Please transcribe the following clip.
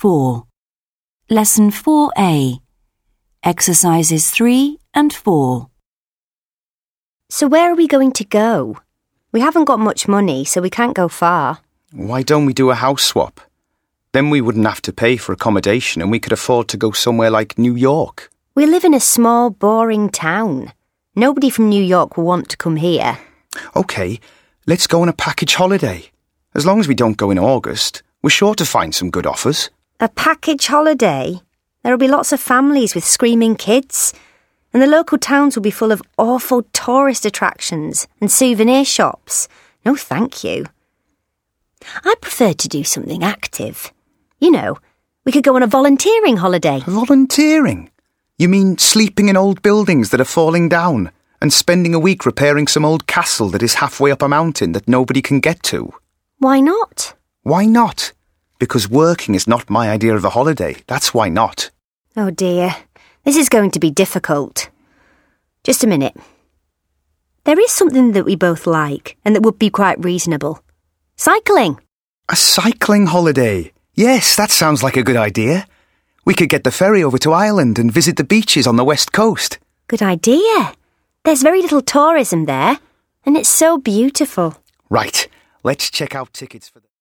4. Lesson 4A. Exercises 3 and 4. So where are we going to go? We haven't got much money, so we can't go far. Why don't we do a house swap? Then we wouldn't have to pay for accommodation and we could afford to go somewhere like New York. We live in a small, boring town. Nobody from New York will want to come here. OK, let's go on a package holiday. As long as we don't go in August, we're sure to find some good offers. A package holiday? There'll be lots of families with screaming kids. And the local towns will be full of awful tourist attractions and souvenir shops. No, thank you. I prefer to do something active. You know, we could go on a volunteering holiday. Volunteering? You mean sleeping in old buildings that are falling down and spending a week repairing some old castle that is halfway up a mountain that nobody can get to? Why not? Why not? Because working is not my idea of a holiday. That's why not. Oh dear, this is going to be difficult. Just a minute. There is something that we both like and that would be quite reasonable. Cycling. A cycling holiday? Yes, that sounds like a good idea. We could get the ferry over to Ireland and visit the beaches on the west coast. Good idea. There's very little tourism there, and it's so beautiful. Right, let's check out tickets for the...